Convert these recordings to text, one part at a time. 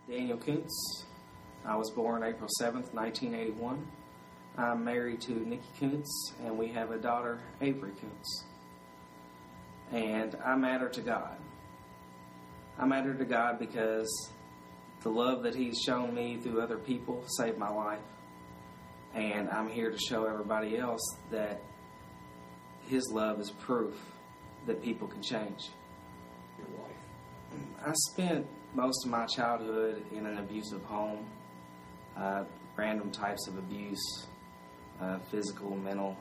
Daniel Kuntz. I was born April 7th, 1981. I'm married to Nikki Kuntz, and we have a daughter, Avery Kuntz. And I matter to God. I matter to God because the love that He's shown me through other people saved my life. And I'm here to show everybody else that His love is proof that people can change. Your life. I spent most of my childhood in an abusive home, random types of abuse, physical, mental.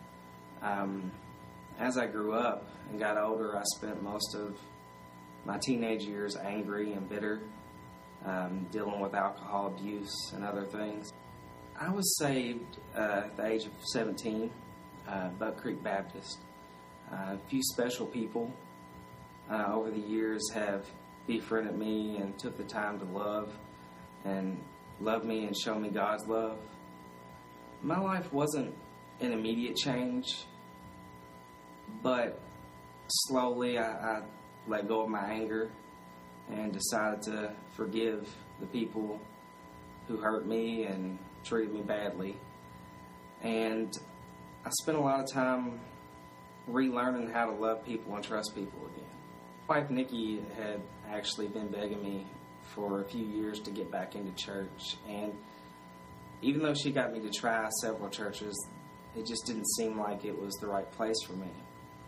As I grew up and got older, I spent most of my teenage years angry and bitter, dealing with alcohol abuse and other things. I was saved at the age of 17, Buck Creek Baptist. A few special people over the years have befriended me and took the time to love me and show me God's love. My life wasn't an immediate change, but slowly I let go of my anger and decided to forgive the people who hurt me and treated me badly. And I spent a lot of time relearning how to love people and trust people again. My wife Nikki had actually been begging me for a few years to get back into church, and even though she got me to try several churches, it just didn't seem like it was the right place for me.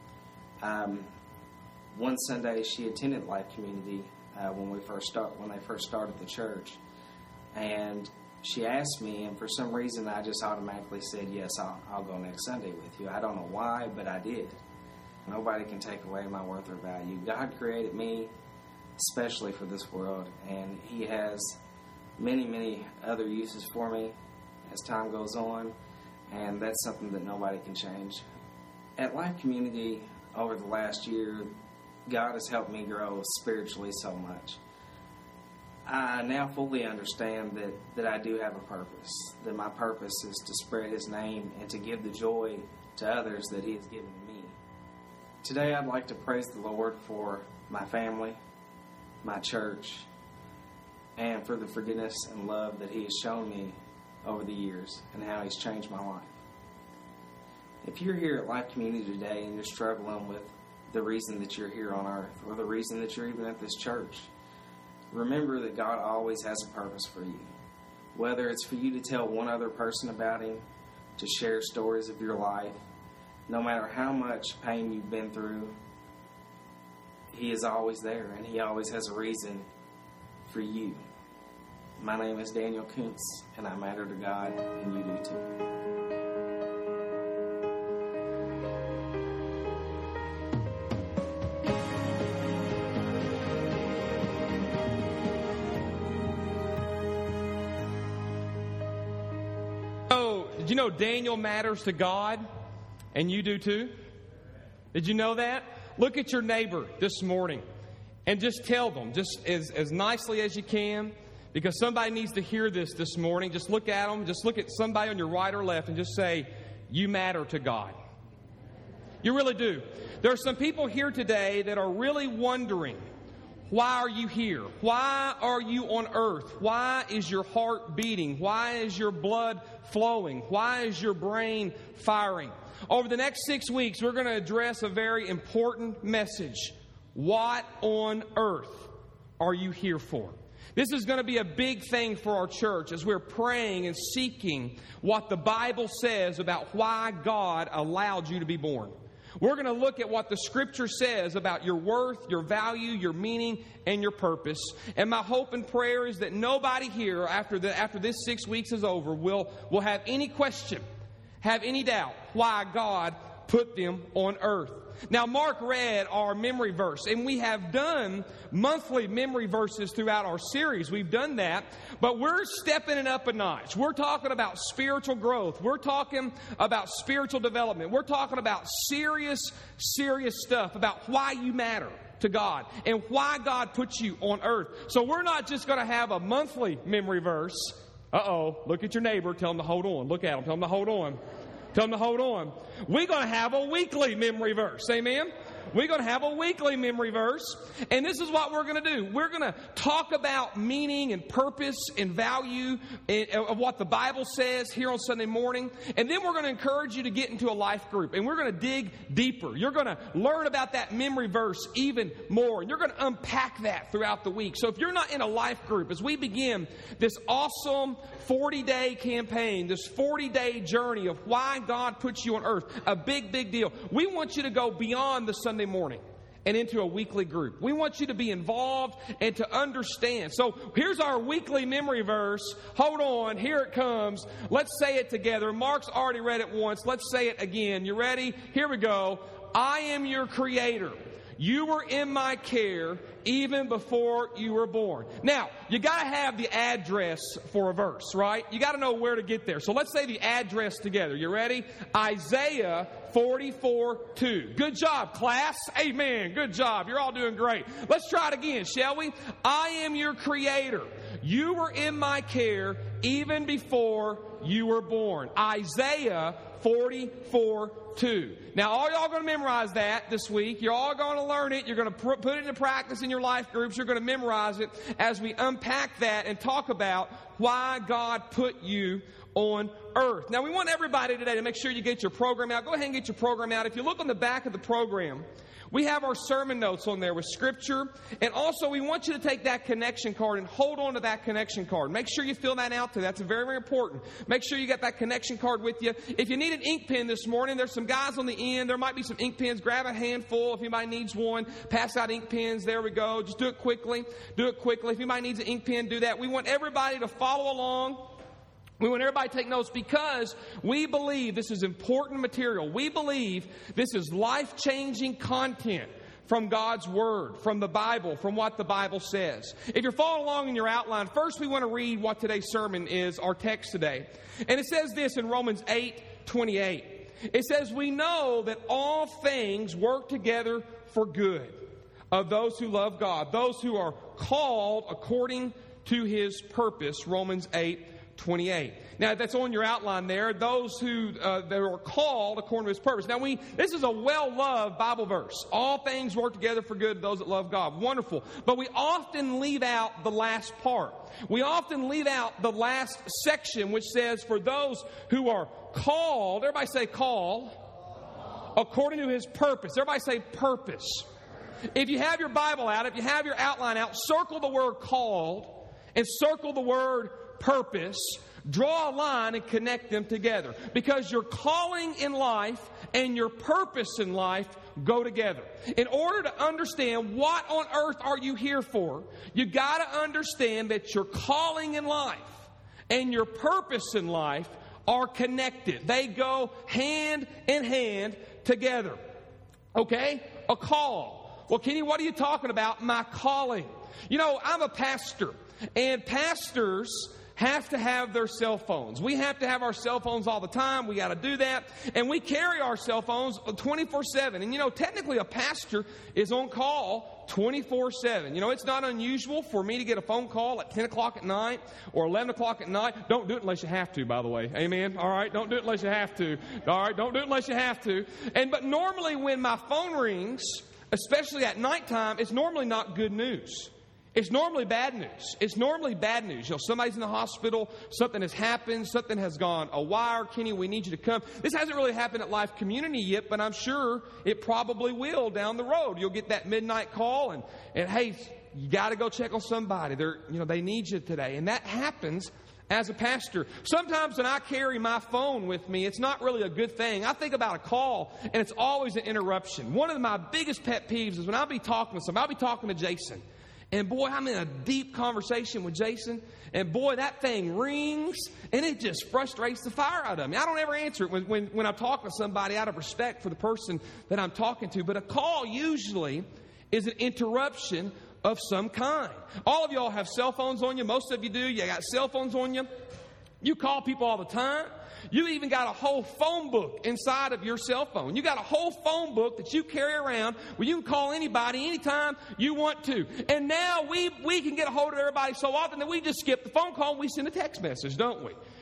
One Sunday, she attended Life Community when they first started the church, and she asked me, and for some reason, I just automatically said, yes, I'll go next Sunday with you. I don't know why, but I did. Nobody can take away my worth or value. God created me especially for this world, and He has many, many other uses for me as time goes on, and that's something that nobody can change. At Life Community, over the last year, God has helped me grow spiritually so much. I now fully understand that I do have a purpose, that my purpose is to spread His name and to give the joy to others that He has given me. Today I'd like to praise the Lord for my family, my church, and for the forgiveness and love that He has shown me over the years and how He's changed my life. If you're here at Life Community today and you're struggling with the reason that you're here on earth or the reason that you're even at this church, remember that God always has a purpose for you. Whether it's for you to tell one other person about Him, to share stories of your life, no matter how much pain you've been through, He is always there, and He always has a reason for you. My name is Daniel Kuntz, and I matter to God, and you do too. Did you know Daniel matters to God, and you do too? Did you know that? Look at your neighbor this morning and just tell them, just as nicely as you can, because somebody needs to hear this morning. Just look at them, just look at somebody on your right or left and just say, you matter to God. You really do. There are some people here today that are really wondering, why are you here? Why are you on earth? Why is your heart beating? Why is your blood flowing? Why is your brain firing? Over the next 6 weeks, we're going to address a very important message. What on earth are you here for? This is going to be a big thing for our church as we're praying and seeking what the Bible says about why God allowed you to be born. We're going to look at what the Scripture says about your worth, your value, your meaning, and your purpose. And my hope and prayer is that nobody here, after this 6 weeks is over, will have any question, have any doubt why God put them on earth. Now, Mark read our memory verse, and we have done monthly memory verses throughout our series. We've done that, but we're stepping it up a notch. We're talking about spiritual growth. We're talking about spiritual development. We're talking about serious stuff about why you matter to God and why God put you on earth. So we're not just going to have a monthly memory verse. Look at your neighbor. Tell them to hold on. Look at them. Tell them to hold on. Tell them to hold on. We're going to have a weekly memory verse. Amen? We're going to have a weekly memory verse. And this is what we're going to do. We're going to talk about meaning and purpose and value of what the Bible says here on Sunday morning. And then we're going to encourage you to get into a life group. And we're going to dig deeper. You're going to learn about that memory verse even more. And you're going to unpack that throughout the week. So if you're not in a life group, as we begin this awesome 40-day campaign, this 40-day journey of why God puts you on earth, a big, big deal. We want you to go beyond the Sunday morning and into a weekly group. We want you to be involved and to understand. So here's our weekly memory verse. Hold on. Here it comes. Let's say it together. Mark's already read it once. Let's say it again. You ready? Here we go. I am your creator. You were in my care even before you were born. Now, you got to have the address for a verse, right? You got to know where to get there. So let's say the address together. You ready? Isaiah 44:2. Good job, class. Amen. Good job. You're all doing great. Let's try it again, shall we? I am your creator. You were in my care even before you were born. Isaiah 44:2. Now, all y'all going to memorize that this week. You're all going to learn it. You're going to put it into practice in your life groups. You're going to memorize it as we unpack that and talk about why God put you on earth. Now, we want everybody today to make sure you get your program out. Go ahead and get your program out. If you look on the back of the program, we have our sermon notes on there with Scripture. And also, we want you to take that connection card and hold on to that connection card. Make sure you fill that out today. That's very, very important. Make sure you get that connection card with you. If you need an ink pen this morning, there's some guys on the end. There might be some ink pens. Grab a handful if anybody needs one. Pass out ink pens. There we go. Just do it quickly. Do it quickly. If anybody needs an ink pen, do that. We want everybody to follow along. We want everybody to take notes because we believe this is important material. We believe this is life-changing content from God's Word, from the Bible, from what the Bible says. If you're following along in your outline, first we want to read what today's sermon is, our text today. And it says this in Romans 8:28. It says, we know that all things work together for good of those who love God, those who are called according to His purpose, Romans 8:28. Now, that's on your outline there. Those who that are called according to His purpose. Now, this is a well-loved Bible verse. All things work together for good to those that love God. Wonderful. But we often leave out the last part. We often leave out the last section, which says, for those who are called, everybody say call, according to His purpose. Everybody say purpose. If you have your Bible out, if you have your outline out, circle the word called and circle the word purpose. Draw a line and connect them together. Because your calling in life and your purpose in life go together. In order to understand what on earth are you here for, you got to understand that your calling in life and your purpose in life are connected. They go hand in hand together. Okay? A call. Well, Kenny, what are you talking about? My calling. You know, I'm a pastor, and pastors have to have their cell phones. We have to have our cell phones all the time. We got to do that. And we carry our cell phones 24/7. And you know, technically a pastor is on call 24/7. You know, it's not unusual for me to get a phone call at 10 o'clock at night or 11 o'clock at night. Don't do it unless you have to, by the way. Amen? All right? Don't do it unless you have to. All right? Don't do it unless you have to. But normally when my phone rings, especially at nighttime, it's normally not good news. It's normally bad news. It's normally bad news. You know, somebody's in the hospital, something has happened, something has gone awry. Kenny, we need you to come. This hasn't really happened at Life Community yet, but I'm sure it probably will down the road. You'll get that midnight call and hey, you got to go check on somebody. They need you today. And that happens as a pastor. Sometimes when I carry my phone with me, it's not really a good thing. I think about a call, and it's always an interruption. One of my biggest pet peeves is when I'll be talking to somebody. I'll be talking to Jason. And boy, I'm in a deep conversation with Jason. And boy, that thing rings. And it just frustrates the fire out of me. I don't ever answer it when I'm talking to somebody out of respect for the person that I'm talking to. But a call usually is an interruption of some kind. All of y'all have cell phones on you. Most of you do. You got cell phones on you. You call people all the time. You even got a whole phone book inside of your cell phone. You got a whole phone book that you carry around where you can call anybody anytime you want to. And now we can get a hold of everybody so often that we just skip the phone call and we send a text message, don't we?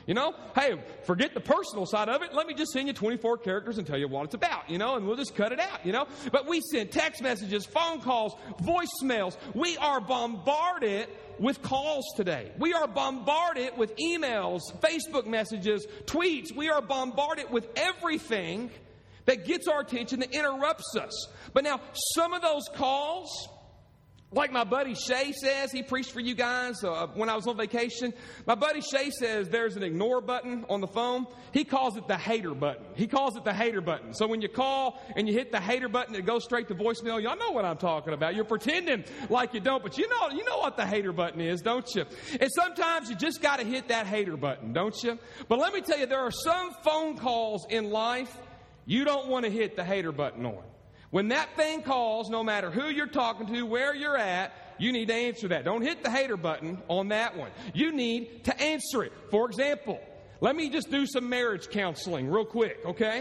You know, hey, forget the personal side of it. Let me just send you 24 characters and tell you what it's about, you know, and we'll just cut it out, you know. But we send text messages, phone calls, voicemails. We are bombarded with calls today. We are bombarded with emails, Facebook messages, tweets. We are bombarded with everything that gets our attention, that interrupts us. But now, some of those calls, like my buddy Shay says, he preached for you guys when I was on vacation. My buddy Shay says there's an ignore button on the phone. He calls it the hater button. He calls it the hater button. So when you call and you hit the hater button, it goes straight to voicemail. Y'all know what I'm talking about. You're pretending like you don't, but you know what the hater button is, don't you? And sometimes you just got to hit that hater button, don't you? But let me tell you, there are some phone calls in life you don't want to hit the hater button on. When that thing calls, no matter who you're talking to, where you're at, you need to answer that. Don't hit the hater button on that one. You need to answer it. For example, let me just do some marriage counseling real quick, okay?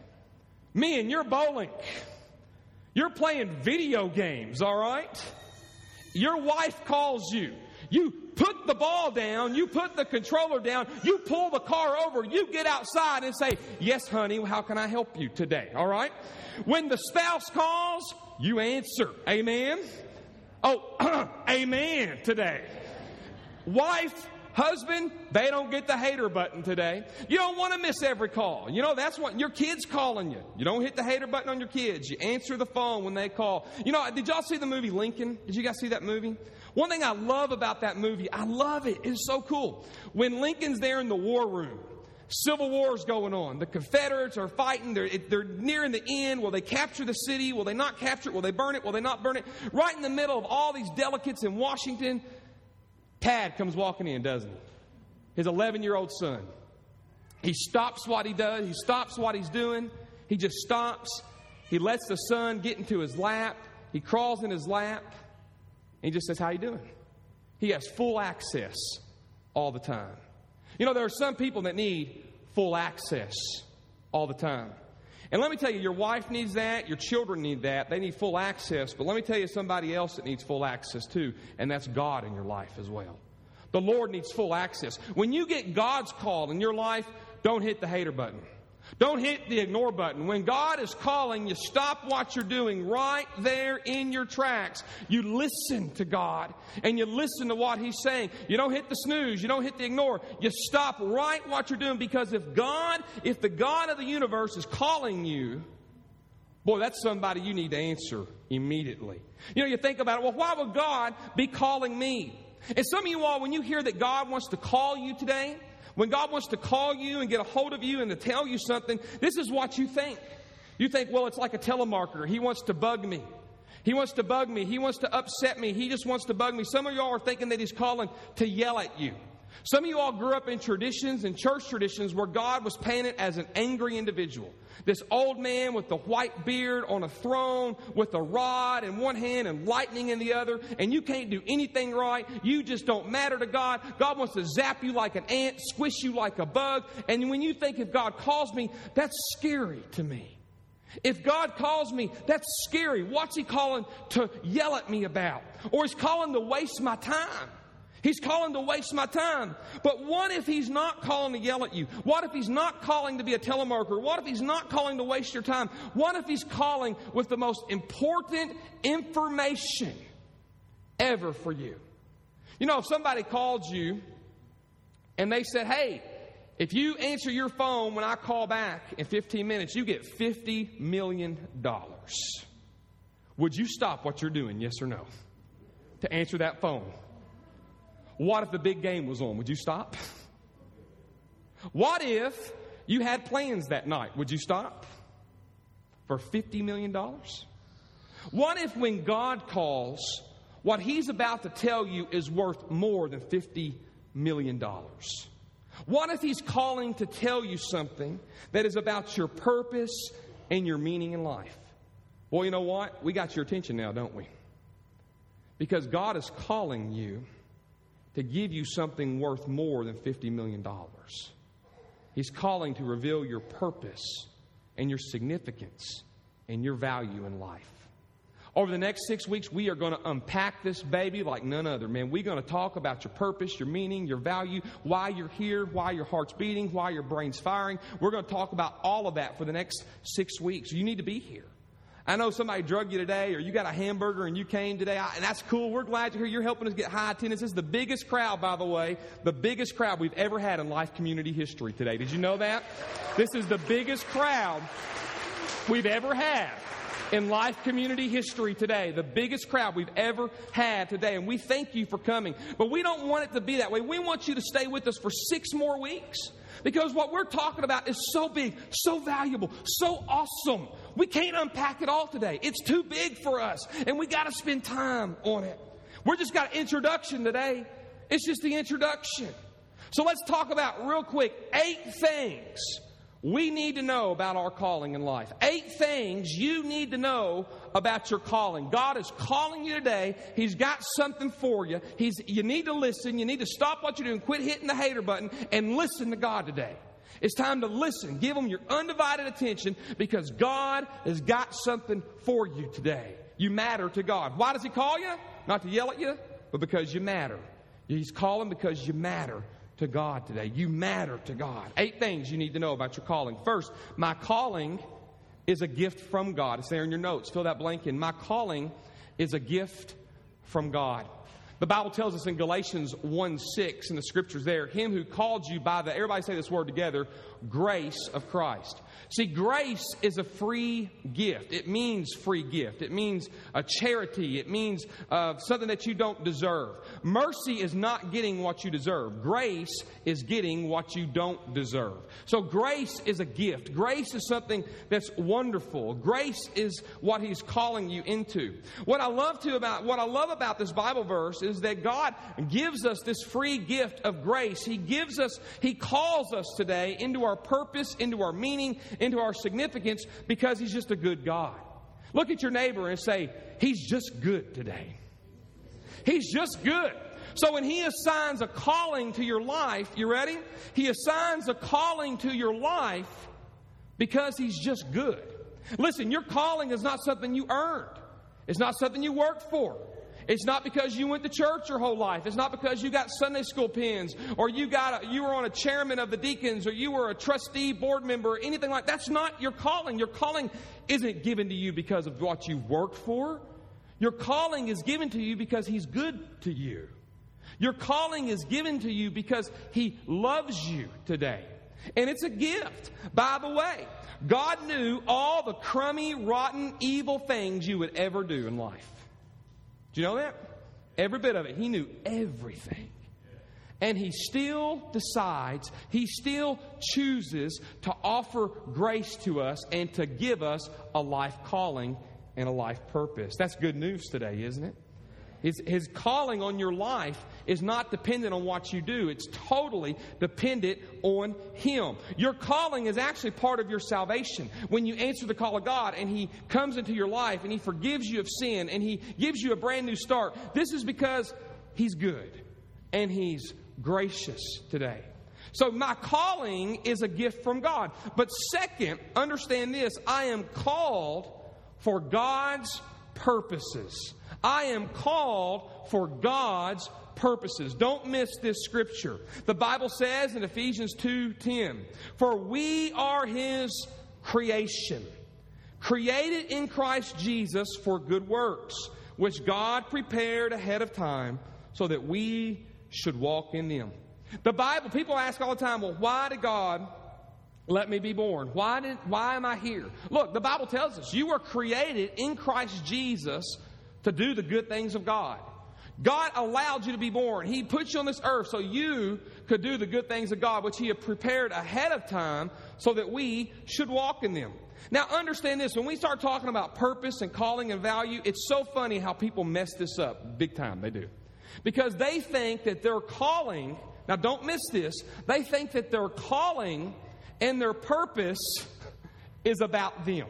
Men, you're bowling. You're playing video games, all right? Your wife calls you. You put the ball down, you put the controller down, you pull the car over, you get outside and say, yes, honey, how can I help you today? All right? When the spouse calls, you answer. Amen? Oh, amen today. Wife, husband, they don't get the hater button today. You don't want to miss every call. You know, that's what your kids calling you. You don't hit the hater button on your kids. You answer the phone when they call. You know, did y'all see the movie Lincoln? Did you guys see that movie? One thing I love about that movie, I love it. It's so cool. When Lincoln's there in the war room, Civil War's going on. The Confederates are fighting. They're nearing the end. Will they capture the city? Will they not capture it? Will they burn it? Will they not burn it? Right in the middle of all these delegates in Washington, Tad comes walking in, doesn't he? His 11-year-old son. He stops what he does. He stops what he's doing. He just stops. He lets the son get into his lap. He crawls in his lap. And he just says, how you doing? He has full access all the time. You know, there are some people that need full access all the time. And let me tell you, your wife needs that. Your children need that. They need full access. But let me tell you somebody else that needs full access too, and that's God in your life as well. The Lord needs full access. When you get God's call in your life, don't hit the hater button. Don't hit the ignore button. When God is calling, you stop what you're doing right there in your tracks. You listen to God and you listen to what He's saying. You don't hit the snooze. You don't hit the ignore. You stop right what you're doing, because if the God of the universe is calling you, boy, that's somebody you need to answer immediately. You know, you think about it, well, why would God be calling me? And some of you all, when you hear that God wants to call you today, when God wants to call you and get a hold of you and to tell you something, this is what you think. You think, well, it's like a telemarketer. He wants to bug me. He wants to bug me. He wants to upset me. He just wants to bug me. Some of y'all are thinking that He's calling to yell at you. Some of you all grew up in traditions and church traditions where God was painted as an angry individual. This old man with the white beard on a throne with a rod in one hand and lightning in the other, and you can't do anything right. You just don't matter to God. God wants to zap you like an ant, squish you like a bug. And when you think, if God calls me, that's scary to me. If God calls me, that's scary. What's He calling to yell at me about? Or He's calling to waste my time. He's calling to waste my time. But what if He's not calling to yell at you? What if He's not calling to be a telemarketer? What if He's not calling to waste your time? What if He's calling with the most important information ever for you? You know, if somebody called you and they said, hey, if you answer your phone when I call back in 15 minutes, you get $50 million. Would you stop what you're doing, yes or no, to answer that phone? What if the big game was on? Would you stop? What if you had plans that night? Would you stop for $50 million? What if when God calls, what He's about to tell you is worth more than $50 million? What if He's calling to tell you something that is about your purpose and your meaning in life? Well, you know what? We got your attention now, don't we? Because God is calling you to give you something worth more than $50 million. He's calling to reveal your purpose and your significance and your value in life. Over the next 6 weeks, we are going to unpack this baby like none other, man. We're going to talk about your purpose, your meaning, your value, why you're here, why your heart's beating, why your brain's firing. We're going to talk about all of that for the next 6 weeks. You need to be here. I know somebody drugged you today, or you got a hamburger and you came today, and that's cool. We're glad you're here. You're helping us get high attendance. This is the biggest crowd, by the way, the biggest crowd we've ever had in Life Community history today. Did you know that? This is the biggest crowd we've ever had in Life Community history today. The biggest crowd we've ever had today. And we thank you for coming. But we don't want it to be that way. We want you to stay with us for 6 more weeks. Because what we're talking about is so big, so valuable, so awesome. We can't unpack it all today. It's too big for us. And we got to spend time on it. We're just got an introduction today. It's just the introduction. So let's talk about real quick 8 things we need to know about our calling in life. 8 things you need to know about your calling. God is calling you today. He's got something for you. You need to listen. You need to stop what you're doing. Quit hitting the hater button and listen to God today. It's time to listen. Give Him your undivided attention because God has got something for you today. You matter to God. Why does He call you? Not to yell at you, but because you matter. He's calling because you matter to God today. You matter to God. 8 things you need to know about your calling. First, my calling is a gift from God. It's there in your notes. Fill that blank in. My calling is a gift from God. The Bible tells us in Galatians 1:6 in the scriptures there, Him who called you by the, everybody say this word together, grace of Christ. See, grace is a free gift. It means free gift. It means a charity. It means something that you don't deserve. Mercy is not getting what you deserve. Grace is getting what you don't deserve. So grace is a gift. Grace is something that's wonderful. Grace is what He's calling you into. What I love about this Bible verse is that God gives us this free gift of grace. He calls us today into our purpose, into our meaning, into our significance because He's just a good God. Look at your neighbor and say, He's just good today. He's just good. So when He assigns a calling to your life, you ready? He assigns a calling to your life because He's just good. Listen, your calling is not something you earned. It's not something you worked for. It's not because you went to church your whole life. It's not because you got Sunday school pins or you were on a chairman of the deacons or you were a trustee board member or anything like that. That's not your calling. Your calling isn't given to you because of what you worked for. Your calling is given to you because He's good to you. Your calling is given to you because He loves you today. And it's a gift. By the way, God knew all the crummy, rotten, evil things you would ever do in life. Do you know that? Every bit of it. He knew everything. And He still decides, He still chooses to offer grace to us and to give us a life calling and a life purpose. That's good news today, isn't it? His calling on your life is not dependent on what you do. It's totally dependent on Him. Your calling is actually part of your salvation. When you answer the call of God and He comes into your life and He forgives you of sin and He gives you a brand new start, this is because He's good and He's gracious today. So my calling is a gift from God. But second, understand this, I am called for God's purposes. I am called for God's purposes. Don't miss this scripture. The Bible says in Ephesians 2:10, for we are His creation, created in Christ Jesus for good works, which God prepared ahead of time so that we should walk in them. The Bible, people ask all the time, well, why did God let me be born? Why am I here? Look, the Bible tells us you were created in Christ Jesus to do the good things of God. God allowed you to be born. He put you on this earth so you could do the good things of God, which He had prepared ahead of time so that we should walk in them. Now, understand this. When we start talking about purpose and calling and value, it's so funny how people mess this up. Big time, they do. Because they think that their calling, now don't miss this, they think that their calling and their purpose is about them.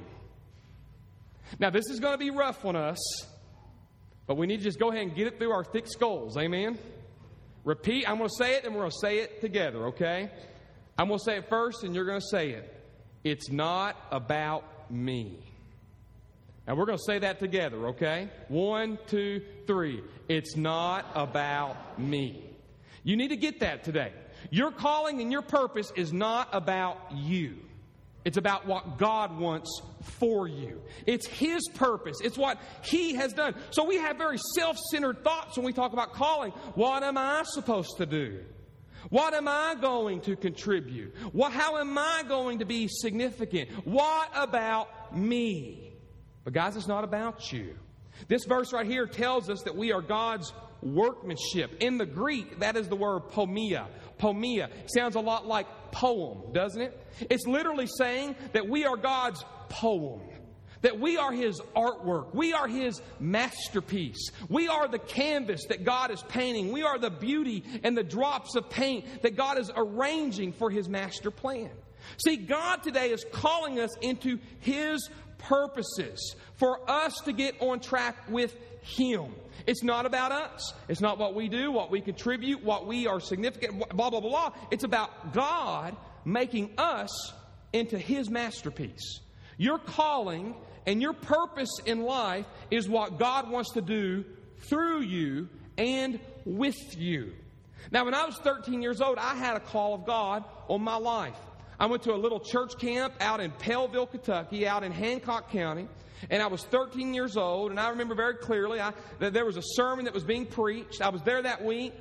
Now, this is going to be rough on us, but we need to just go ahead and get it through our thick skulls. Amen? Repeat. I'm going to say it, and we're going to say it together, okay? I'm going to say it first, and you're going to say it. It's not about me. And we're going to say that together, okay? 1, 2, 3. It's not about me. You need to get that today. Your calling and your purpose is not about you. It's about what God wants for you. It's His purpose. It's what He has done. So we have very self-centered thoughts when we talk about calling. What am I supposed to do? What am I going to contribute? How am I going to be significant? What about me? But guys, it's not about you. This verse right here tells us that we are God's workmanship. In the Greek, that is the word pomia. Pomia sounds a lot like poem, doesn't it? It's literally saying that we are God's poem. That we are His artwork. We are His masterpiece. We are the canvas that God is painting. We are the beauty and the drops of paint that God is arranging for His master plan. See, God today is calling us into His purposes for us to get on track with Him. It's not about us. It's not what we do, what we contribute, what we are significant, blah, blah, blah, blah. It's about God making us into His masterpiece. Your calling and your purpose in life is what God wants to do through you and with you. Now, when I was 13 years old, I had a call of God on my life. I went to a little church camp out in Pellville, Kentucky, out in Hancock County. And I was 13 years old, and I remember very clearly that there was a sermon that was being preached. I was there that week,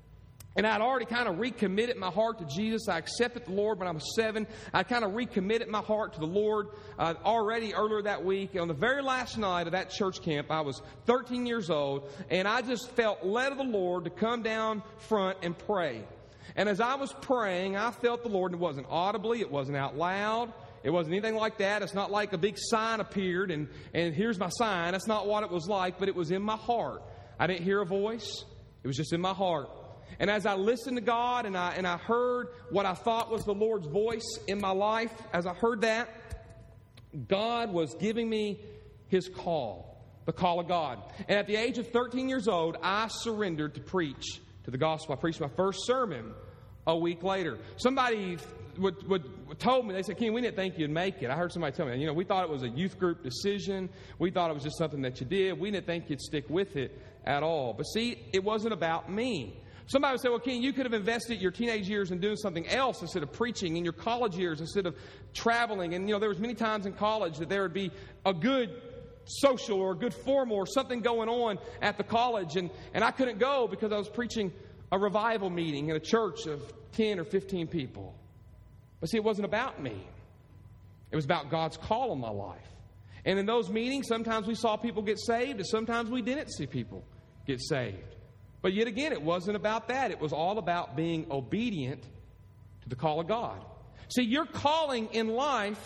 and I'd already kind of recommitted my heart to Jesus. I accepted the Lord when I was 7. I kind of recommitted my heart to the Lord already earlier that week. And on the very last night of that church camp, I was 13 years old, and I just felt led of the Lord to come down front and pray. And as I was praying, I felt the Lord, and it wasn't audibly, it wasn't out loud. It wasn't anything like that. It's not like a big sign appeared and here's my sign. That's not what it was like, but it was in my heart. I didn't hear a voice. It was just in my heart. And as I listened to God and I heard what I thought was the Lord's voice in my life, as I heard that, God was giving me His call, the call of God. And at the age of 13 years old, I surrendered to preach to the gospel. I preached my first sermon a week later. Somebody told me, they said, Ken, we didn't think you'd make it. I heard somebody tell me, we thought it was a youth group decision. We thought it was just something that you did. We didn't think you'd stick with it at all. But see, it wasn't about me. Somebody would say, well, Ken, you could have invested your teenage years in doing something else instead of preaching, in your college years instead of traveling. And, there was many times in college that there would be a good social or a good formal or something going on at the college. And I couldn't go because I was preaching a revival meeting in a church of 10 or 15 people. But see, it wasn't about me. It was about God's call on my life. And in those meetings, sometimes we saw people get saved, and sometimes we didn't see people get saved. But yet again, it wasn't about that. It was all about being obedient to the call of God. See, your calling in life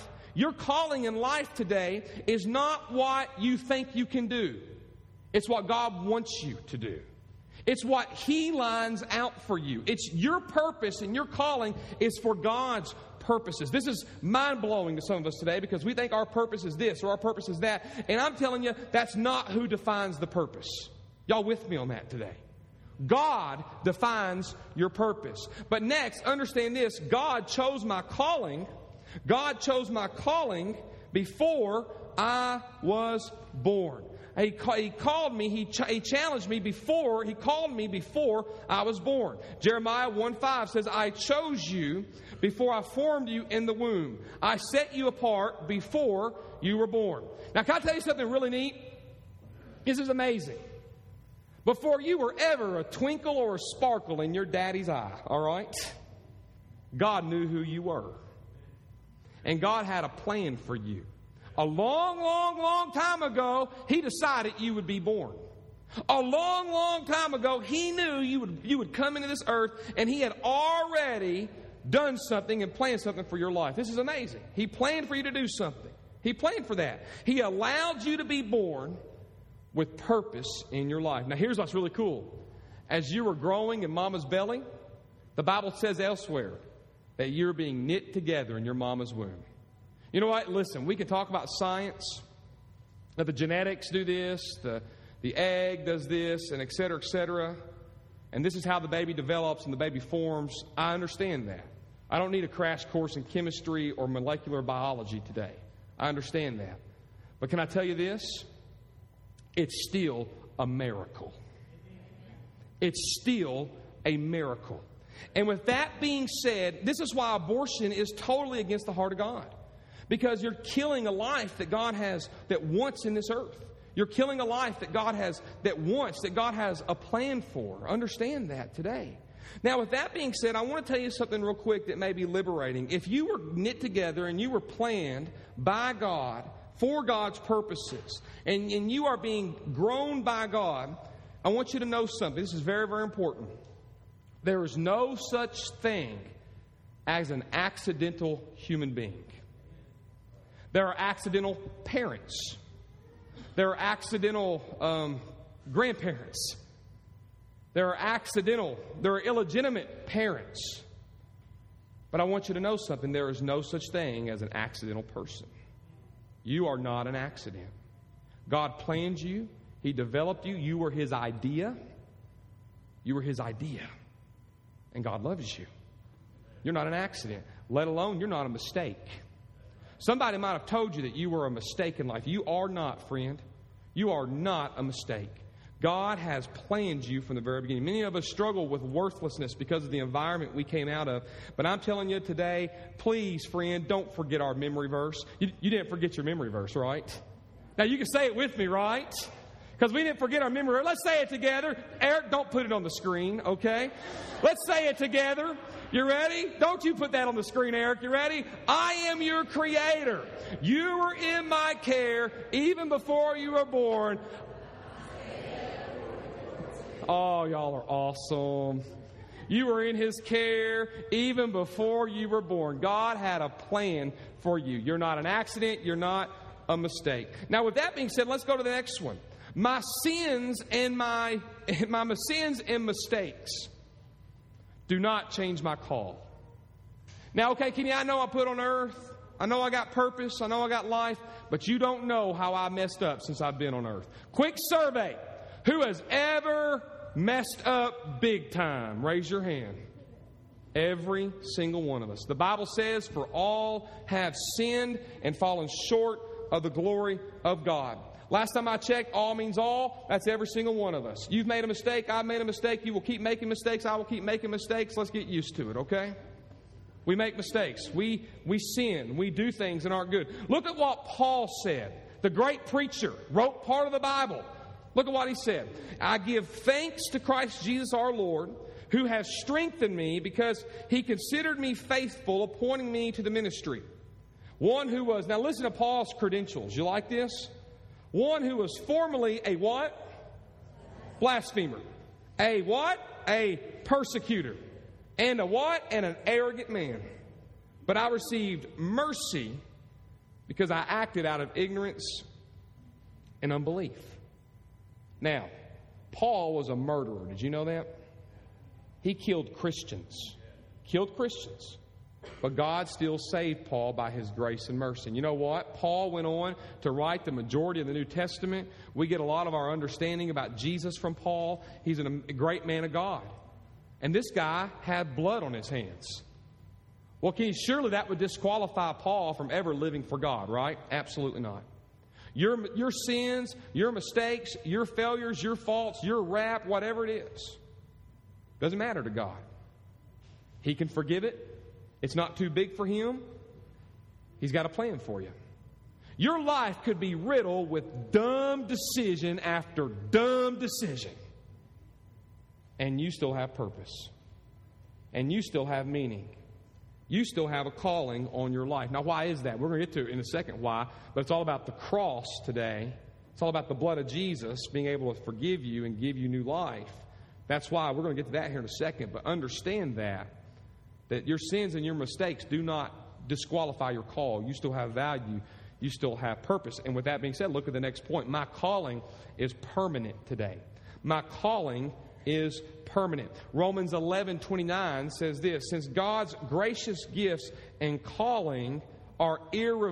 today is not what you think you can do. It's what God wants you to do. It's what He lines out for you. It's your purpose, and your calling is for God's purposes. This is mind-blowing to some of us today because we think our purpose is this or our purpose is that. And I'm telling you, that's not who defines the purpose. Y'all with me on that today? God defines your purpose. But next, understand this. God chose my calling. God chose my calling before I was born. He called me, he challenged me before, he called me before I was born. Jeremiah 1:5 says, I chose you before I formed you in the womb. I set you apart before you were born. Now, can I tell you something really neat? This is amazing. Before you were ever a twinkle or a sparkle in your daddy's eye, all right? God knew who you were. And God had a plan for you. A long, long, long time ago, He decided you would be born. A long, long time ago, He knew you would come into this earth, and He had already done something and planned something for your life. This is amazing. He planned for you to do something. He planned for that. He allowed you to be born with purpose in your life. Now, here's what's really cool. As you were growing in mama's belly, the Bible says elsewhere that you're being knit together in your mama's womb. You know what? Listen, we can talk about science, that the genetics do this, the egg does this, and et cetera, and this is how the baby develops and the baby forms. I understand that. I don't need a crash course in chemistry or molecular biology today. I understand that. But can I tell you this? It's still a miracle. It's still a miracle. And with that being said, this is why abortion is totally against the heart of God. Because you're killing a life that God has, that wants in this earth. You're killing a life that God has, that God has a plan for. Understand that today. Now, with that being said, I want to tell you something real quick that may be liberating. If you were knit together and you were planned by God for God's purposes, and you are being grown by God, I want you to know something. This is very, very important. There is no such thing as an accidental human being. There are accidental parents. There are accidental grandparents. There are illegitimate parents. But I want you to know something. There is no such thing as an accidental person. You are not an accident. God planned you. He developed you. You were His idea. You were His idea. And God loves you. You're not an accident, let alone you're not a mistake. Somebody might have told you that you were a mistake in life. You are not, friend. You are not a mistake. God has planned you from the very beginning. Many of us struggle with worthlessness because of the environment we came out of. But I'm telling you today, please, friend, don't forget our memory verse. You didn't forget your memory verse, right? Now, you can say it with me, right? Because we didn't forget our memory verse. Let's say it together. Eric, don't put it on the screen, okay? Let's say it together. You ready? Don't you put that on the screen, Eric. You ready? I am your creator. You were in my care even before you were born. Oh, y'all are awesome. You were in His care even before you were born. God had a plan for you. You're not an accident. You're not a mistake. Now, with that being said, let's go to the next one. My sins and my sins and mistakes do not change my call. Now, okay, Kenny, I know I put on earth. I know I got purpose. I know I got life. But you don't know how I messed up since I've been on earth. Quick survey. Who has ever messed up big time? Raise your hand. Every single one of us. The Bible says, for all have sinned and fallen short of the glory of God. Last time I checked, all means all. That's every single one of us. You've made a mistake. I've made a mistake. You will keep making mistakes. I will keep making mistakes. Let's get used to it, okay? We make mistakes. We sin. We do things that aren't good. Look at what Paul said. The great preacher wrote part of the Bible. Look at what he said. I give thanks to Christ Jesus our Lord, who has strengthened me because He considered me faithful, appointing me to the ministry. One who was, now listen to Paul's credentials. You like this? One who was formerly a what? Blasphemer. A what? A persecutor. And a what? And an arrogant man. But I received mercy because I acted out of ignorance and unbelief. Now, Paul was a murderer. Did you know that? He killed Christians. Killed Christians. But God still saved Paul by His grace and mercy. And you know what? Paul went on to write the majority of the New Testament. We get a lot of our understanding about Jesus from Paul. He's a great man of God. And this guy had blood on his hands. Well, surely that would disqualify Paul from ever living for God, right? Absolutely not. Your sins, your mistakes, your failures, your faults, your rap, whatever it is, doesn't matter to God. He can forgive it. It's not too big for Him. He's got a plan for you. Your life could be riddled with dumb decision after dumb decision. And you still have purpose. And you still have meaning. You still have a calling on your life. Now, why is that? We're going to get to it in a second why. But it's all about the cross today. It's all about the blood of Jesus being able to forgive you and give you new life. That's why we're going to get to that here in a second. But understand that your sins and your mistakes do not disqualify your call. You still have value. You still have purpose. And with that being said, look at the next point. My calling is permanent today. My calling is permanent. Romans 11:29 says this, since God's gracious gifts and calling are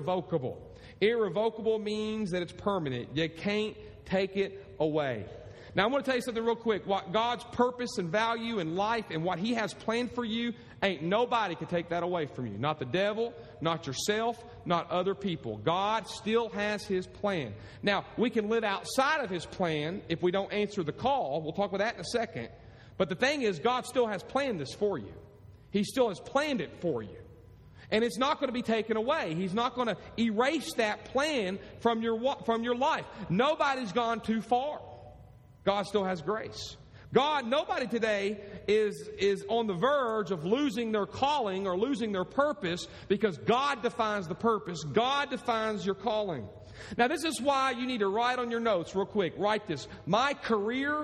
irrevocable. Irrevocable means that it's permanent. You can't take it away. Now, I want to tell you something real quick. What God's purpose and value in life and what He has planned for you, ain't nobody can take that away from you. Not the devil, not yourself, not other people. God still has His plan. Now, we can live outside of His plan if we don't answer the call. We'll talk about that in a second. But the thing is, God still has planned this for you. He still has planned it for you. And it's not going to be taken away. He's not going to erase that plan from your life. Nobody's gone too far. God still has grace. Nobody today is on the verge of losing their calling or losing their purpose, because God defines the purpose. God defines your calling. Now, this is why you need to write on your notes real quick. Write this. My career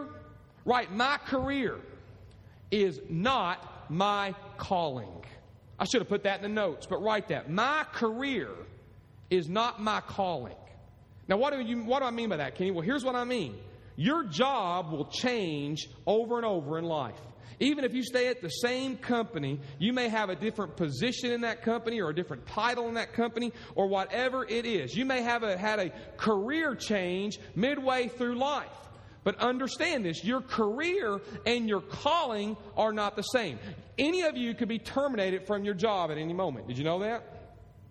is not my calling. I should have put that in the notes, but write that. My career is not my calling. Now, what do I mean by that, Kenny? Well, here's what I mean. Your job will change over and over in life. Even if you stay at the same company, you may have a different position in that company or a different title in that company or whatever it is. You may have had a career change midway through life. But understand this, your career and your calling are not the same. Any of you could be terminated from your job at any moment. Did you know that?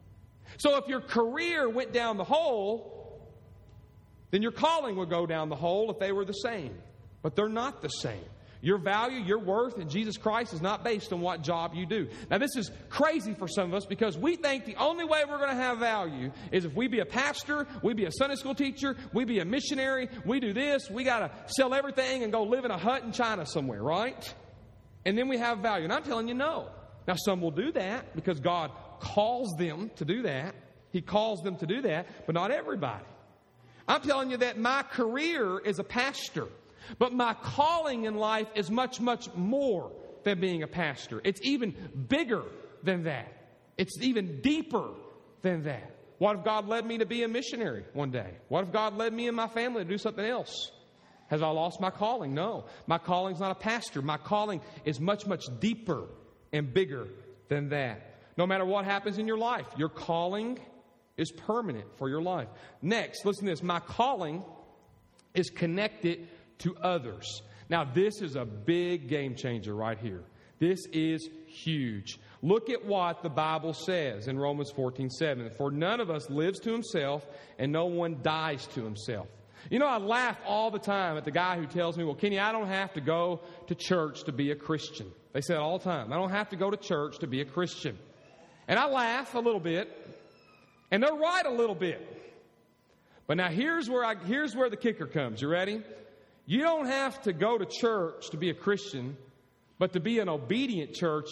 So if your career went down the hole, then your calling would go down the hole if they were the same. But they're not the same. Your value, your worth in Jesus Christ is not based on what job you do. Now, this is crazy for some of us because we think the only way we're going to have value is if we be a pastor, we be a Sunday school teacher, we be a missionary, we do this, we got to sell everything and go live in a hut in China somewhere, right? And then we have value. And I'm telling you, no. Now, some will do that because God calls them to do that. He calls them to do that, but not everybody. I'm telling you that my career is a pastor. But my calling in life is much, much more than being a pastor. It's even bigger than that. It's even deeper than that. What if God led me to be a missionary one day? What if God led me and my family to do something else? Has I lost my calling? No. My calling's not a pastor. My calling is much, much deeper and bigger than that. No matter what happens in your life, your calling is permanent for your life. Next, listen to this. My calling is connected to others. Now, this is a big game changer right here. This is huge. Look at what the Bible says in Romans 14:7. For none of us lives to himself, and no one dies to himself. You know, I laugh all the time at the guy who tells me, well, Kenny, I don't have to go to church to be a Christian. They say it all the time. I don't have to go to church to be a Christian. And I laugh a little bit, and they're right a little bit. But now here's where the kicker comes. You ready? You don't have to go to church to be a Christian, but to be an obedient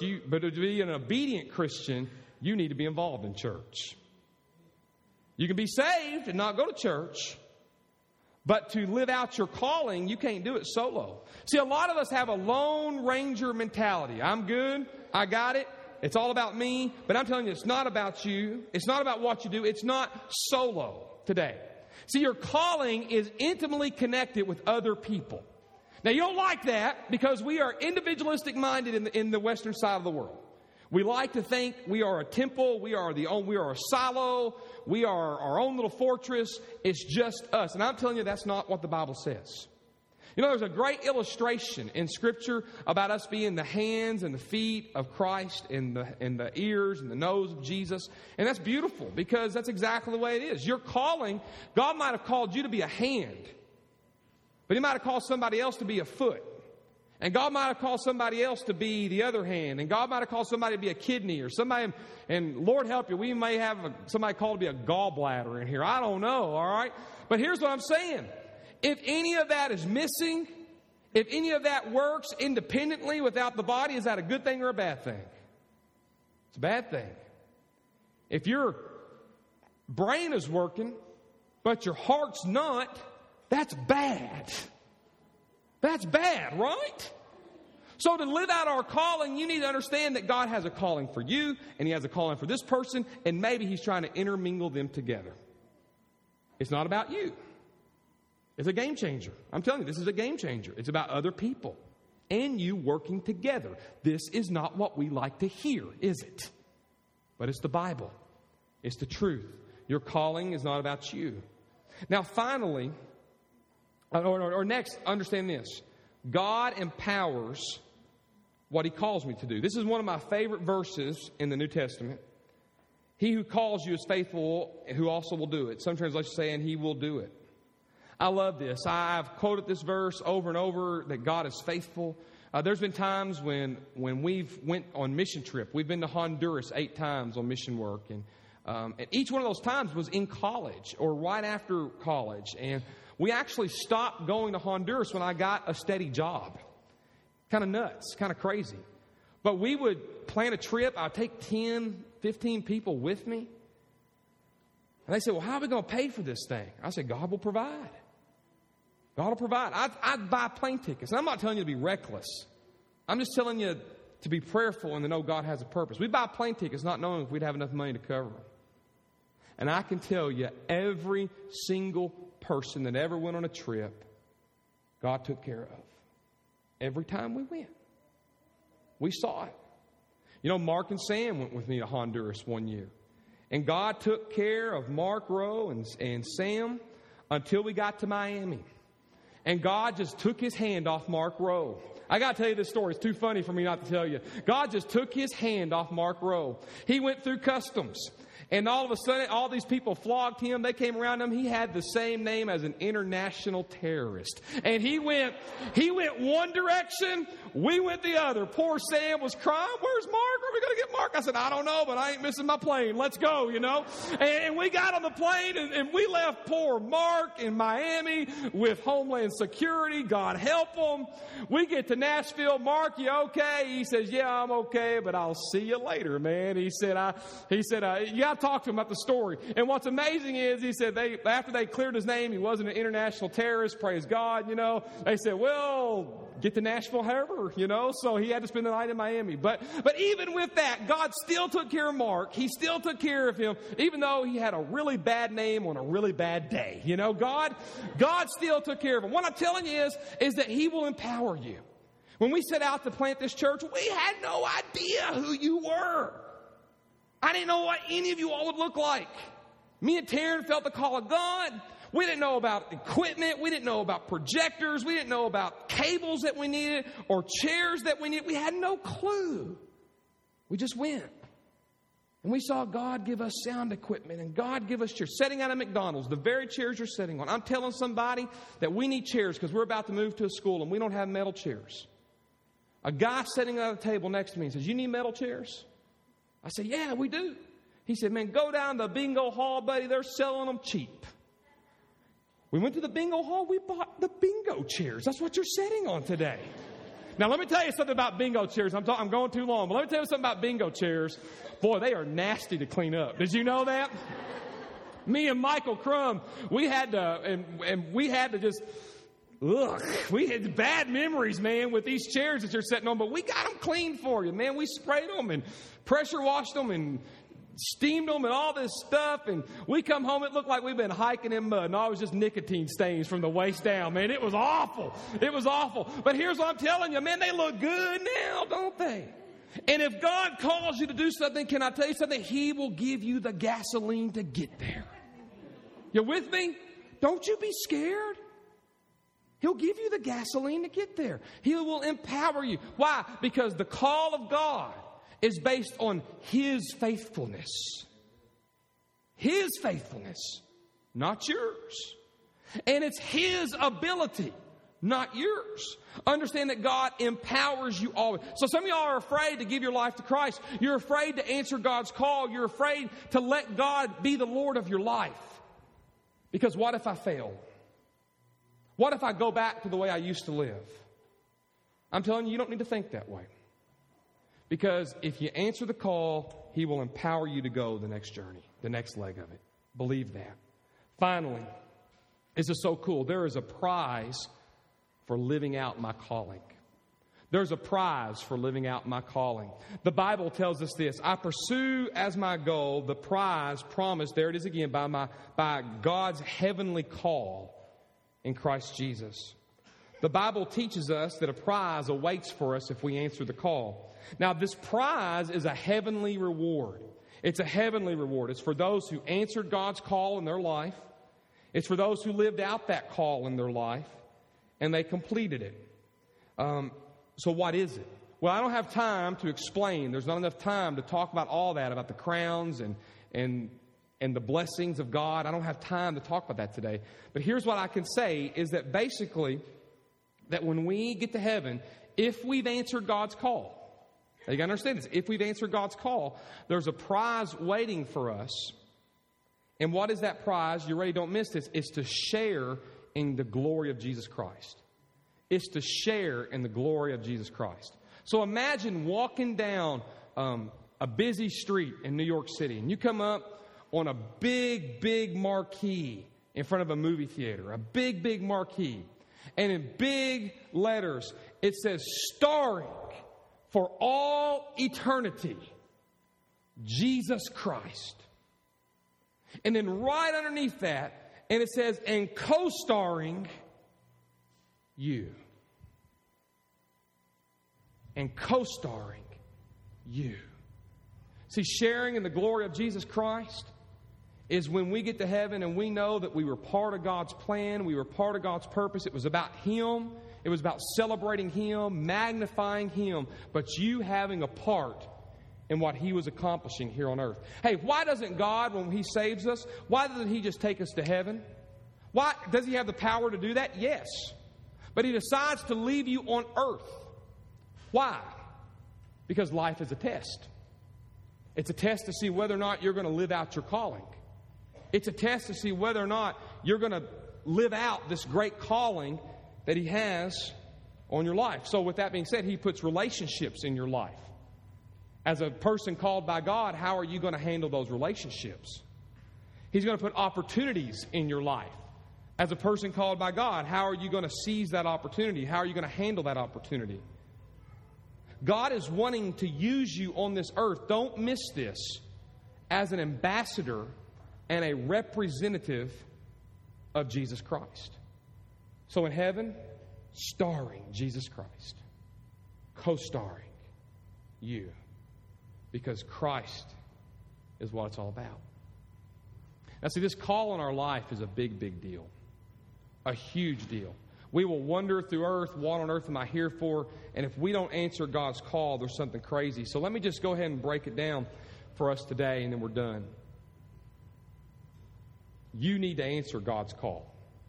Christian, you need to be involved in church. You can be saved and not go to church, but to live out your calling, you can't do it solo. See, a lot of us have a Lone Ranger mentality. I'm good. I got it. It's all about me. But I'm telling you, it's not about you. It's not about what you do. It's not solo today. See, your calling is intimately connected with other people. Now, you don't like that because we are individualistic minded in the western side of the world. We like to think we are a temple, we are a silo, we are our own little fortress. It's just us. And I'm telling you, that's not what the Bible says. You know, there's a great illustration in Scripture about us being the hands and the feet of Christ and the ears and the nose of Jesus. And that's beautiful because that's exactly the way it is. Your calling, God might have called you to be a hand, but He might have called somebody else to be a foot. And God might have called somebody else to be the other hand. And God might have called somebody to be a kidney or somebody. And Lord help you, we may have somebody called to be a gallbladder in here. I don't know, all right? But here's what I'm saying. If any of that is missing, if any of that works independently without the body, is that a good thing or a bad thing? It's a bad thing. If your brain is working, but your heart's not, that's bad. That's bad, right? So to live out our calling, you need to understand that God has a calling for you, and He has a calling for this person, and maybe He's trying to intermingle them together. It's not about you. It's a game changer. I'm telling you, this is a game changer. It's about other people and you working together. This is not what we like to hear, is it? But it's the Bible. It's the truth. Your calling is not about you. Now, finally, Or next, understand this. God empowers what He calls me to do. This is one of my favorite verses in the New Testament. He who calls you is faithful, who also will do it. Some translations say, and He will do it. I love this. I've quoted this verse over and over, that God is faithful. There's been times when we've went on mission trip. We've been to Honduras 8 times on mission work. And each one of those times was in college or right after college. And we actually stopped going to Honduras when I got a steady job. Kind of nuts, kind of crazy. But we would plan a trip. I'd take 10, 15 people with me. And they said, well, how are we going to pay for this thing? I said, God will provide. God will provide. I'd buy plane tickets. And I'm not telling you to be reckless. I'm just telling you to be prayerful and to know God has a purpose. We buy plane tickets not knowing if we'd have enough money to cover them. And I can tell you, every single person that ever went on a trip, God took care of. Every time we went. We saw it. You know, Mark and Sam went with me to Honduras one year. And God took care of Mark Rowe and Sam until we got to Miami. And God just took His hand off Mark Rowe. I got to tell you this story. It's too funny for me not to tell you. God just took His hand off Mark Rowe. He went through customs. And all of a sudden, all these people flogged him. They came around him. He had the same name as an international terrorist. And he went one direction. We went the other. Poor Sam was crying. Where's Mark? Are we going to get Mark? I said, I don't know, but I ain't missing my plane. Let's go, you know. And we got on the plane, and we left poor Mark in Miami with Homeland Security. God help him. We get to Nashville. Mark, you okay? He says, yeah, I'm okay, but I'll see you later, man. He said, you got to talk to him about the story. And what's amazing is, he said, after they cleared his name, he wasn't an international terrorist, praise God, you know. They said, well, get to Nashville however, you know. So he had to spend the night in Miami. But even with that, God still took care of Mark. He still took care of him, even though he had a really bad name on a really bad day. You know, God still took care of him. What I'm telling you is that He will empower you. When we set out to plant this church, we had no idea who you were. I didn't know what any of you all would look like. Me and Taryn felt the call of God. We didn't know about equipment. We didn't know about projectors. We didn't know about cables that we needed or chairs that we needed. We had no clue. We just went. And we saw God give us sound equipment and God give us chairs. Sitting out at McDonald's, the very chairs you're sitting on. I'm telling somebody that we need chairs because we're about to move to a school and we don't have metal chairs. A guy sitting at a table next to me says, you need metal chairs? I said, yeah, we do. He said, man, go down to the bingo hall, buddy. They're selling them cheap. We went to the bingo hall. We bought the bingo chairs. That's what you're sitting on today. Now, let me tell you something about bingo chairs. I'm going too long, but let me tell you something about bingo chairs. Boy, they are nasty to clean up. Did you know that? Me and Michael Crum, we had to just... Ugh, we had bad memories, man, with these chairs that you're sitting on, but we got them clean for you, man. We sprayed them and pressure washed them and steamed them and all this stuff, and we come home, it looked like we've been hiking in mud, and all it was just nicotine stains from the waist down, man. It was awful. It was awful. But here's what I'm telling you, man, they look good now, don't they? And if God calls you to do something, can I tell you something? He will give you the gasoline to get there. You with me? Don't you be scared. He'll give you the gasoline to get there. He will empower you. Why? Because the call of God is based on His faithfulness. His faithfulness, not yours. And it's His ability, not yours. Understand that God empowers you always. So some of y'all are afraid to give your life to Christ. You're afraid to answer God's call. You're afraid to let God be the Lord of your life. Because what if I fail? What if I go back to the way I used to live? I'm telling you, you don't need to think that way. Because if you answer the call, He will empower you to go the next journey, the next leg of it. Believe that. Finally, this is so cool. There is a prize for living out my calling. There's a prize for living out my calling. The Bible tells us this: I pursue as my goal the prize promised, there it is again, by God's heavenly call in Christ Jesus. The Bible teaches us that a prize awaits for us if we answer the call. Now, this prize is a heavenly reward. It's a heavenly reward. It's for those who answered God's call in their life. It's for those who lived out that call in their life. and they completed it. So what is it? Well, I don't have time to explain. There's not enough time to talk about all that, about the crowns and the blessings of God. I don't have time to talk about that today. But here's what I can say is that basically, that when we get to heaven, if we've answered God's call, now you got to understand this, if we've answered God's call, there's a prize waiting for us. And what is that prize? You really don't miss this. It's to share in the glory of Jesus Christ. It's to share in the glory of Jesus Christ. So imagine walking down a busy street in New York City, and you come up on a big, big marquee in front of a movie theater, a big, big marquee. And in big letters, it says, starring for all eternity, Jesus Christ. And then right underneath that, and it says, and co-starring you. And co-starring you. See, sharing in the glory of Jesus Christ is when we get to heaven and we know that we were part of God's plan, we were part of God's purpose. It was about Him. It was about celebrating Him, magnifying Him, but you having a part in what He was accomplishing here on earth. Hey, why doesn't God, when He saves us, why doesn't He just take us to heaven? Why does He have the power to do that? Yes. But He decides to leave you on earth. Why? Because life is a test. It's a test to see whether or not you're going to live out your calling. It's a test to see whether or not you're going to live out this great calling that He has on your life. So with that being said, He puts relationships in your life. As a person called by God, how are you going to handle those relationships? He's going to put opportunities in your life. As a person called by God, how are you going to seize that opportunity? How are you going to handle that opportunity? God is wanting to use you on this earth. Don't miss this. As an ambassador and a representative of Jesus Christ. So in heaven, starring Jesus Christ. Co-starring you. Because Christ is what it's all about. Now see, this call in our life is a big, big deal. A huge deal. We will wander through earth. What on earth am I here for? And if we don't answer God's call, there's something crazy. So let me just go ahead and break it down for us today, and then we're done. You need to answer God's call.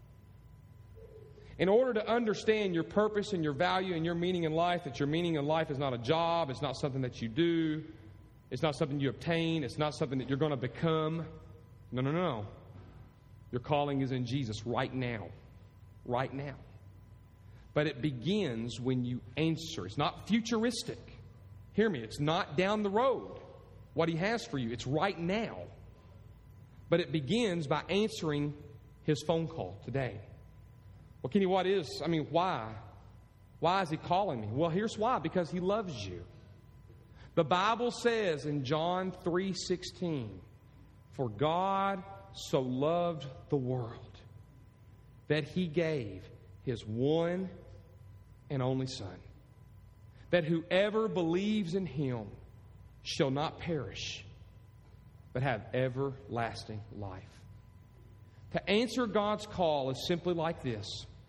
In order to understand your purpose and your value and your meaning in life, that your meaning in life is not a job, it's not something that you do, it's not something you obtain, it's not something that you're going to become. No. Your calling is in Jesus right now. Right now. But it begins when you answer. It's not futuristic. Hear me, it's not down the road what He has for you. It's right now. But it begins by answering His phone call today. Well, Kenny, why? Why is He calling me? Well, here's why. Because He loves you. The Bible says in John 3:16, for God so loved the world that He gave His one and only Son, that whoever believes in Him shall not perish, but have everlasting life. To answer God's call is simply like this.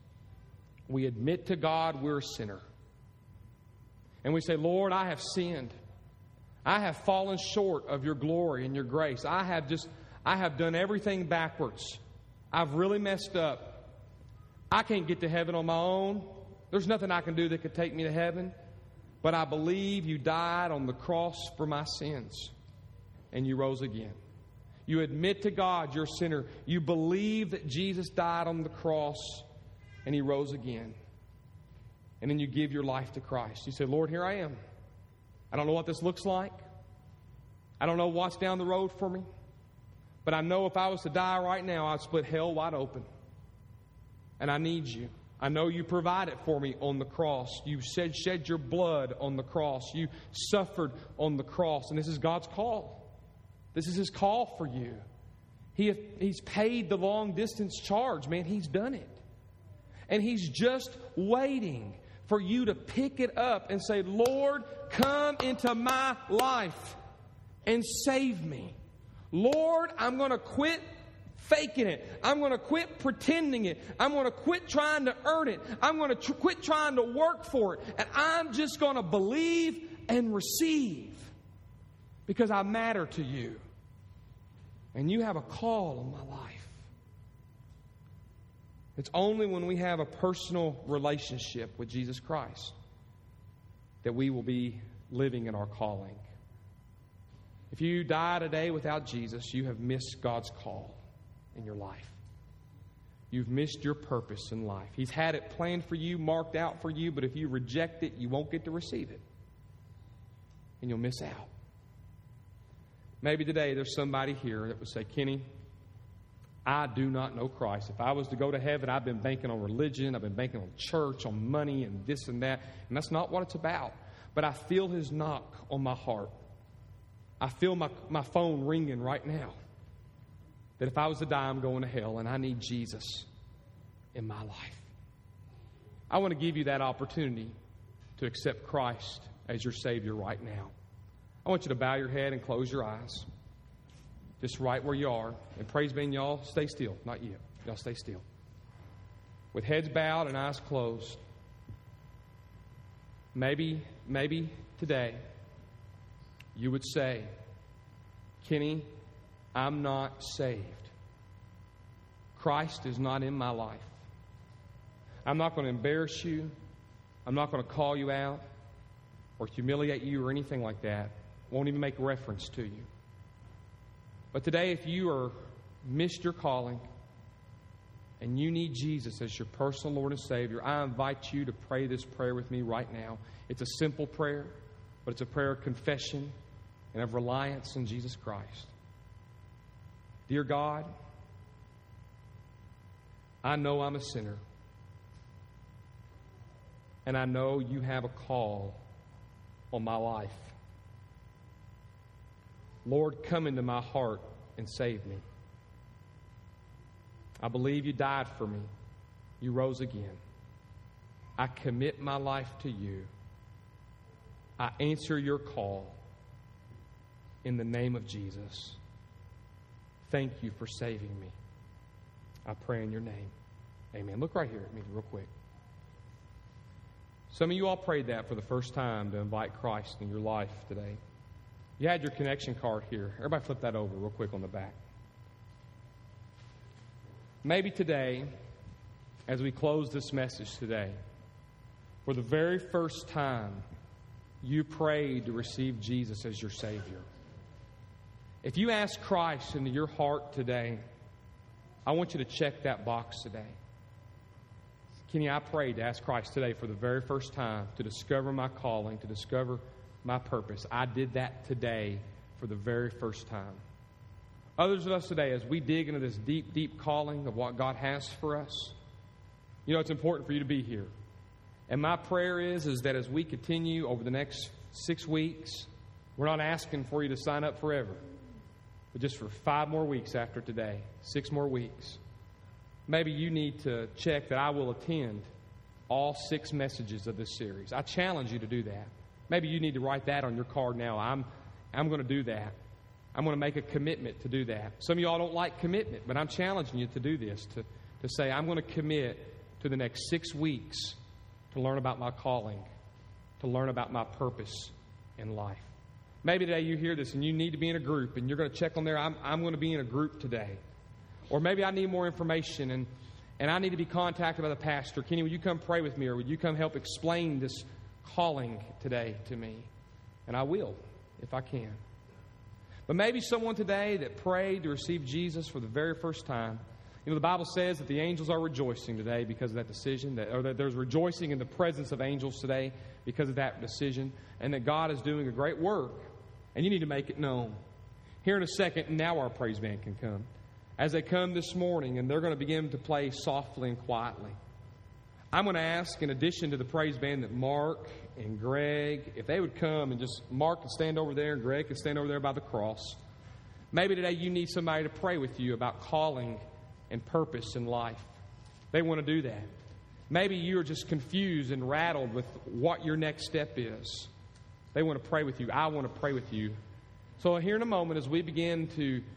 We admit to God we're a sinner. And we say, Lord, I have sinned. I have fallen short of your glory and your grace. I have done everything backwards. I've really messed up. I can't get to heaven on my own. There's nothing I can do that could take me to heaven. But I believe you died on the cross for my sins. And you rose again. You admit to God you're a sinner. You believe that Jesus died on the cross and He rose again. And then you give your life to Christ. You say, Lord, here I am. I don't know what this looks like. I don't know what's down the road for me. But I know if I was to die right now, I'd split hell wide open. And I need you. I know you provided for me on the cross. You shed your blood on the cross. You suffered on the cross. And this is God's call. This is His call for you. He's paid the long distance charge, man. He's done it. And He's just waiting for you to pick it up and say, Lord, come into my life and save me. Lord, I'm going to quit faking it. I'm going to quit pretending it. I'm going to quit trying to earn it. I'm going to quit trying to work for it. And I'm just going to believe and receive because I matter to you. And you have a call on my life. It's only when we have a personal relationship with Jesus Christ that we will be living in our calling. If you die today without Jesus, you have missed God's call in your life. You've missed your purpose in life. He's had it planned for you, marked out for you, but if you reject it, you won't get to receive it. And you'll miss out. Maybe today there's somebody here that would say, Kenny, I do not know Christ. If I was to go to heaven, I've been banking on religion, I've been banking on church, on money, and this and that. And that's not what it's about. But I feel His knock on my heart. I feel my phone ringing right now. That if I was to die, I'm going to hell, and I need Jesus in my life. I want to give you that opportunity to accept Christ as your Savior right now. I want you to bow your head and close your eyes. Just right where you are. And praise be, y'all, stay still. Not you. Y'all stay still. With heads bowed and eyes closed. Maybe today you would say, Kenny, I'm not saved. Christ is not in my life. I'm not going to embarrass you. I'm not going to call you out or humiliate you or anything like that. Won't even make reference to you. But today, if you are missed your calling and you need Jesus as your personal Lord and Savior, I invite you to pray this prayer with me right now. It's a simple prayer, but it's a prayer of confession and of reliance in Jesus Christ. Dear God, I know I'm a sinner. And I know you have a call on my life. Lord, come into my heart and save me. I believe you died for me. You rose again. I commit my life to you. I answer your call in the name of Jesus. Thank you for saving me. I pray in your name. Amen. Look right here at me real quick. Some of you all prayed that for the first time to invite Christ in your life today. You had your connection card here. Everybody flip that over real quick on the back. Maybe today, as we close this message today, for the very first time, you prayed to receive Jesus as your Savior. If you ask Christ into your heart today, I want you to check that box today. Kenny, I prayed to ask Christ today for the very first time to discover my calling, to discover my purpose. I did that today for the very first time. Others of us today, as we dig into this deep, deep calling of what God has for us, you know, it's important for you to be here. And my prayer is that as we continue over the next 6 weeks, we're not asking for you to sign up forever, but just for 5 more weeks after today, 6 more weeks. Maybe you need to check that I will attend all 6 messages of this series. I challenge you to do that. Maybe you need to write that on your card now. I'm going to do that. I'm going to make a commitment to do that. Some of y'all don't like commitment, but I'm challenging you to do this, to say, I'm going to commit to the next 6 weeks to learn about my calling, to learn about my purpose in life. Maybe today you hear this and you need to be in a group, and you're going to check on there, I'm going to be in a group today. Or maybe I need more information, and I need to be contacted by the pastor. Kenny, would you come pray with me, or would you come help explain this calling today to me? And I will, if I can. But maybe someone today that prayed to receive Jesus for the very first time. You know, the Bible says that the angels are rejoicing today because of that decision, or that there's rejoicing in the presence of angels today because of that decision, and that God is doing a great work, and you need to make it known. Here in a second, now our praise band can come. As they come this morning, and they're going to begin to play softly and quietly. I'm going to ask, in addition to the praise band, that Mark and Greg, if they would come and just, Mark can stand over there and Greg can stand over there by the cross. Maybe today you need somebody to pray with you about calling and purpose in life. They want to do that. Maybe you're just confused and rattled with what your next step is. They want to pray with you. I want to pray with you. So here in a moment, as we begin to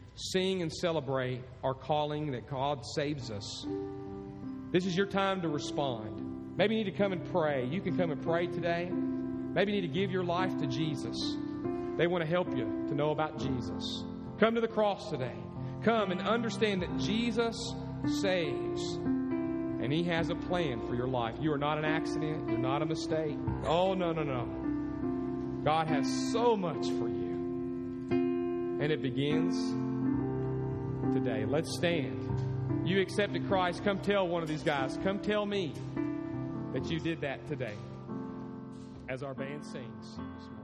sing and celebrate our calling that God saves us. This is your time to respond. Maybe you need to come and pray. You can come and pray today. Maybe you need to give your life to Jesus. They want to help you to know about Jesus. Come to the cross today. Come and understand that Jesus saves. And He has a plan for your life. You are not an accident. You're not a mistake. Oh, no, no, no. God has so much for you. And it begins today. Let's stand. You accepted Christ. Come tell one of these guys. Come tell me that you did that today as our band sings this morning.